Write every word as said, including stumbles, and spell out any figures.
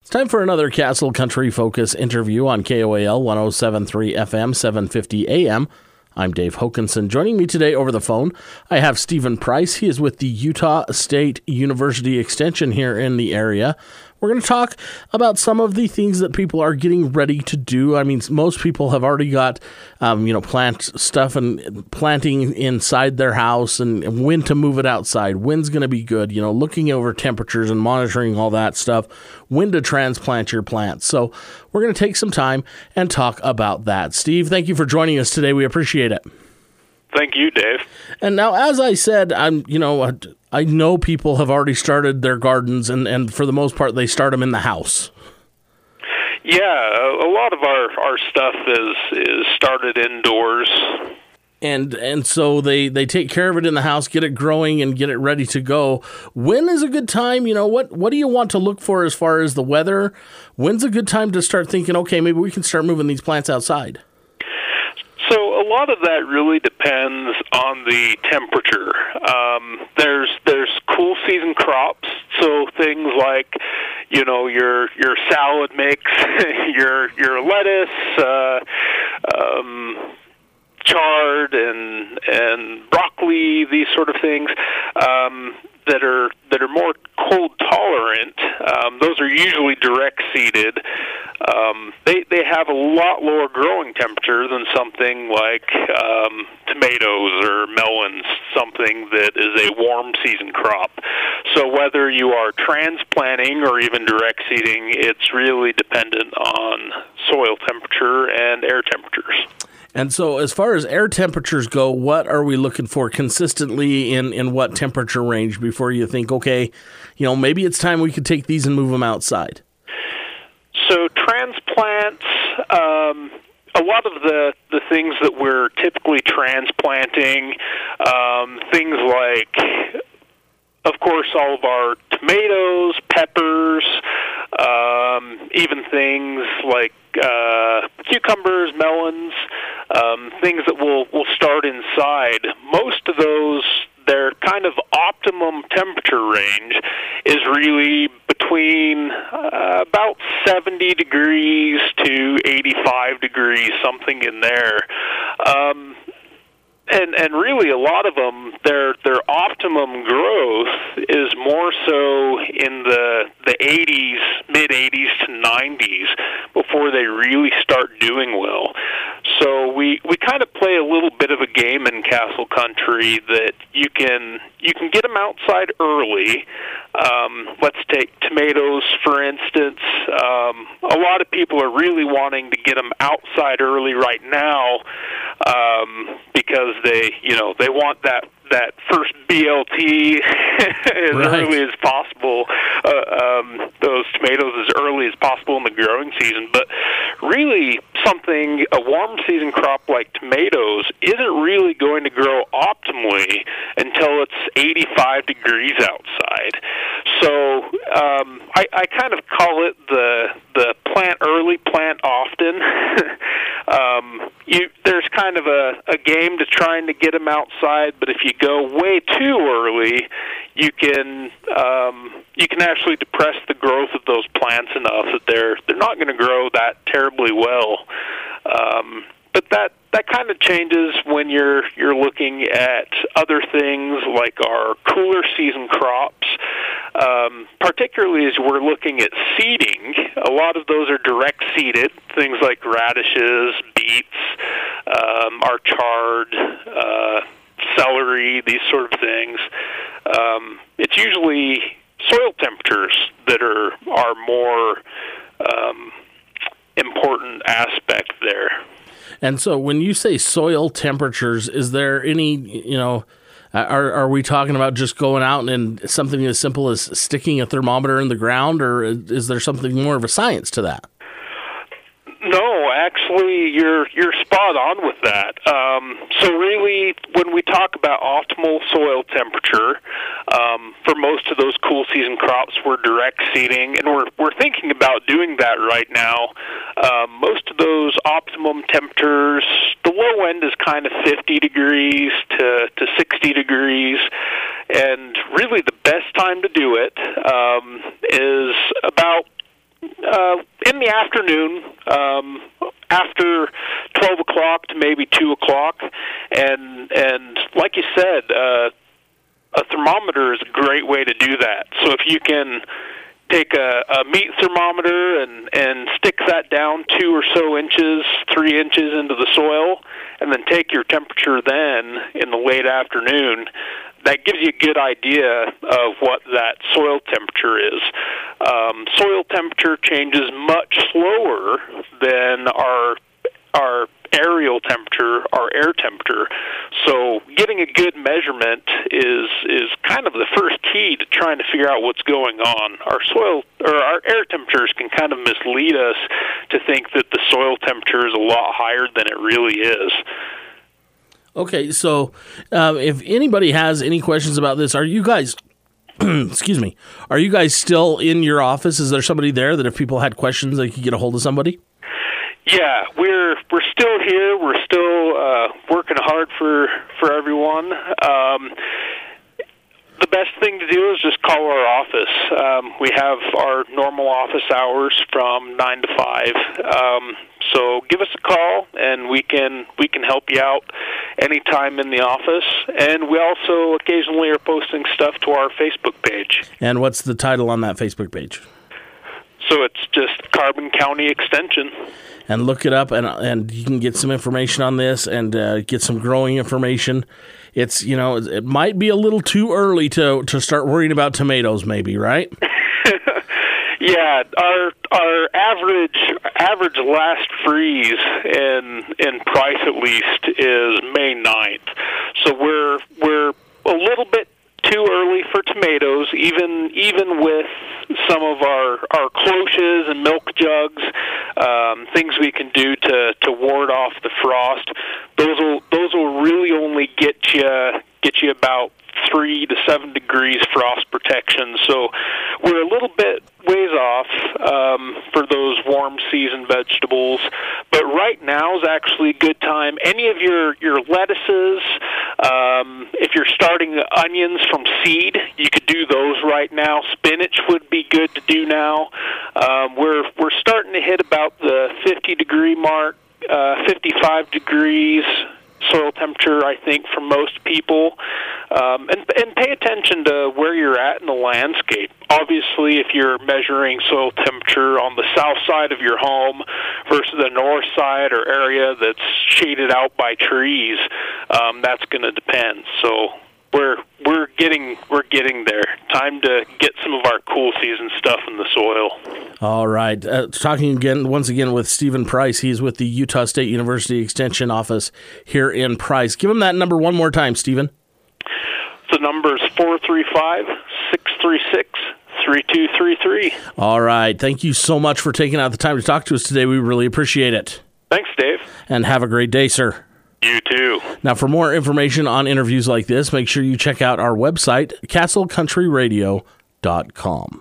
Time for another Castle Country Focus interview on K O A L one oh seven point three F M, seven fifty A M. I'm Dave Hokanson. Joining me today over the phone, I have Stephen Price. He is with the Utah State University Extension here in the area. We're going to talk about some of the things that people are getting ready to do. I mean, most people have already got, um, you know, plant stuff and planting inside their house and when to move it outside. When's going to be good, you know, looking over temperatures and monitoring all that stuff, when to transplant your plants. So we're going to take some time and talk about that. Steve, thank you for joining us today. We appreciate it. Thank you, Dave. And now, as I said, I'm, you know, I know people have already started their gardens, and, and for the most part, they start them in the house. Yeah, a lot of our, our stuff is is started indoors. And and so they, they take care of it in the house, get it growing, and get it ready to go. When is a good time? You know, what, what do you want to look for as far as the weather? When's a good time to start thinking, okay, maybe we can start moving these plants outside? So a lot of that really depends on the temperature. Um, there's there's cool season crops, so things like, you know, your your salad mix, your your lettuce, uh, um, chard, and and broccoli, these sort of things. Um, that are that are more cold tolerant. Um, those are usually direct seeded. Um, they they have a lot lower growing temperature than something like um, tomatoes or melons, something that is a warm season crop. So whether you are transplanting or even direct seeding, it's really dependent on soil temperature and air temperatures. And so as far as air temperatures go, what are we looking for consistently in, in what temperature range before you think, okay, you know, maybe it's time we could take these and move them outside? So transplants, um, a lot of the, the things that we're typically transplanting, um, things like, of course, all of our tomatoes, peppers, um, even things like uh, cucumbers, melons, um, things that will will start inside. Most of those, their kind of optimum temperature range is really between uh, about seventy degrees to eighty-five degrees, something in there. Um, And and really, a lot of them, their their optimum growth is more so in the the eighties, mid eighties to nineties before they really start doing well. So we we kind of play a little bit of a game in Castle Country that you can you can get them outside early. Um, let's take tomatoes, for instance. Um, a lot of people are really wanting to get them outside early right now um, because they, you know, they want that that first B L T as right. early as possible. Uh, um, those tomatoes as early as possible in the growing season. But really, something a warm season crop like tomatoes isn't really going to grow optimally until it's eighty-five degrees outside. So um, I, I kind of call it the the plant early, plant often. um, you, there's kind of a, a game to trying to get them outside, but if you go way too early, you can um, you can actually depress the growth of those plants enough that they're they're not going to grow that terribly well. Um, but that that kind of changes when you're you're looking at other things like our cooler season crops. Um, particularly as we're looking at seeding, a lot of those are direct seeded, things like radishes, beets, um, our chard, uh, celery, these sort of things. Um, it's usually soil temperatures that are are more um, important aspect there. And so when you say soil temperatures, is there any, you know, are are we talking about just going out and something as simple as sticking a thermometer in the ground, or is there something more of a science to that? No, actually, you're you're spot on with that. Um, so really, when we talk about optimal soil temperature, um, for most of those cool season crops, we're direct seeding, and we're we're thinking about doing that right now. Um, most of those optimum temperatures, the low end is kind of fifty degrees to, to sixty degrees, and really the best time to do it um, is about uh, in the afternoon, um, after twelve o'clock to maybe two o'clock, and and like you said, uh, a thermometer is a great way to do that. So if you can take a, a meat thermometer and, and stick that down two or so inches, three inches into the soil, and then take your temperature then in the late afternoon, that gives you a good idea of what that soil temperature is. Um, soil temperature changes much slower than our our aerial temperature, our air temperature. So getting a good measurement is is kind of the first key to trying to figure out what's going on. Our soil or our air temperatures can kind of mislead us to think that the soil temperature is a lot higher than it really is. Okay, so um, if anybody has any questions about this, are you guys, excuse me, are you guys still in your office? Is there somebody there that if people had questions, they could get a hold of somebody? Yeah, we're we're still here. We're still uh, working hard for for everyone. Um, the best thing to do is just call our office. Um, we have our normal office hours from nine to five. Um, so give us a call, and we can we can help you out anytime in the office. And we also occasionally are posting stuff to our Facebook page. And what's the title on that Facebook page? So it's just Carbon County Extension. And look it up, and and you can get some information on this and uh, get some growing information. It's, you know, it might be a little too early to, to start worrying about tomatoes, maybe, right? Yeah, our our average average last freeze in in Price at least is May ninth. So we're we're a little bit too early for tomatoes, even even with some of our, our cloches and milk jugs, um, things we can do to, to ward off the frost. Those will those will really only get you get you about three to seven degrees frost protection. So we're a little bit ways off um, for those warm season vegetables. But right now is actually a good time. Any of your, your lettuces, um, if you're starting onions from seed, you could do those right now. Spinach would be good to do now. Um, we're we're starting to hit about the fifty degree mark, uh, fifty-five degrees soil temperature, I think, for most people. Um, and, and pay attention to where you're at in the landscape. Obviously, if you're measuring soil temperature on the south side of your home versus the north side or area that's shaded out by trees, um, that's going to depend. So we're we're getting we're getting there. Time to get some of our cool season stuff in the soil. All right. Uh, talking again, once again, with Stephen Price. He's with the Utah State University Extension Office here in Price. Give him that number one more time, Stephen. The number is four three five, six three six, three two three three. All right. Thank you so much for taking out the time to talk to us today. We really appreciate it. Thanks, Dave. And have a great day, sir. You too. Now, for more information on interviews like this, make sure you check out our website, castle country radio dot com.